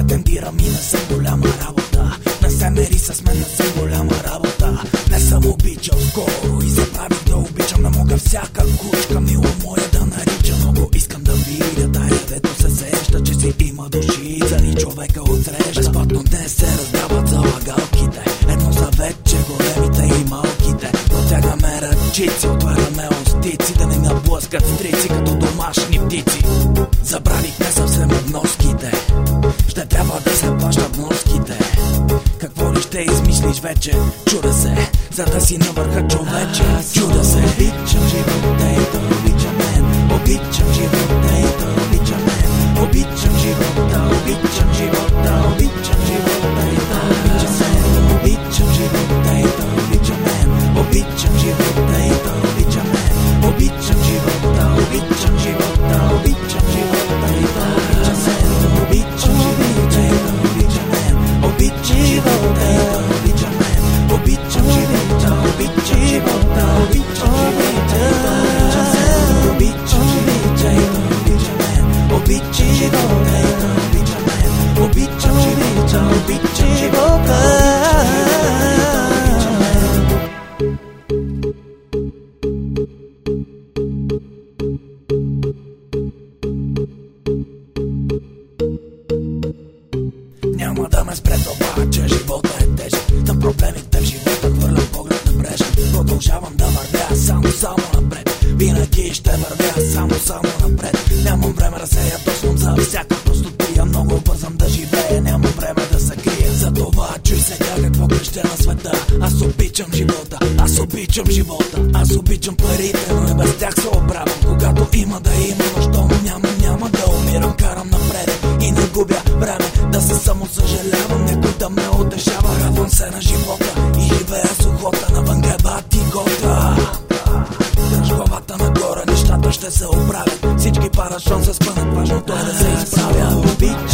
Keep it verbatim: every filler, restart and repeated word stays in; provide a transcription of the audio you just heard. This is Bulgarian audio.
Претендирам и не съм голяма работа. Не се мери с мен, не съм голяма работа. Не съм обичал скоро и забравих да обичам. Не мога всяка кучка мила моя да нарича. Много искам да видя тая, дето се сеща, че си има души, цари човека отсреща. Безплатно не се раздават залагалките. Едно съветче, големите и малките. Протягаме ръчици, отваряме устици, да не наблъскат стрици като домашни птици. Забравихме съвсем вноските, ще трябва да се плащат вноските. Какво ли ще измислиш вече? Чуда се, за да си на върха, човече. Чуда се. Обичам живота и той обича мен. Обичам живота и той обича мен. Обичам живота, обичам живота, обичам живота и той обича мен. Обичам живота и той обича мен. Обичам живота и той обича мен. Обичам живота, обичам живота, обичам живота и той обича мен. Обичам живота и той обича мен. Обичам живота и той обича мен. Обичам живота, обичам живота, обичам живота и той обича мен. Обичам живота и той обича мен. Обичам живота и той обича мен. Обичам живота, обичам живота. Няма да ме спре това, че живота е тежък. За проблемите в живота хвърлям поглед набрежен. Продължавам да вървя само, само напред. Винаги ще вървя само, само напред. Нямам време да се ядосвам за всяка простотия. Много бързам да живея, нямам време да се крия. Затова чуй сега какво крещя на света. Аз обичам живота, аз обичам живота. Аз обичам парите, но и без тях се оправям. Когато има да има, но щом няма, няма да умирам. Карам напред и не губя време да се само съжалявам. Някой да ме утешава, радвам се на живота и живея с охота. Навън греба ти гота. Дръж главата нагоре, нещата ще се оправят. Всички парашон се спънат, важното е да се изправя.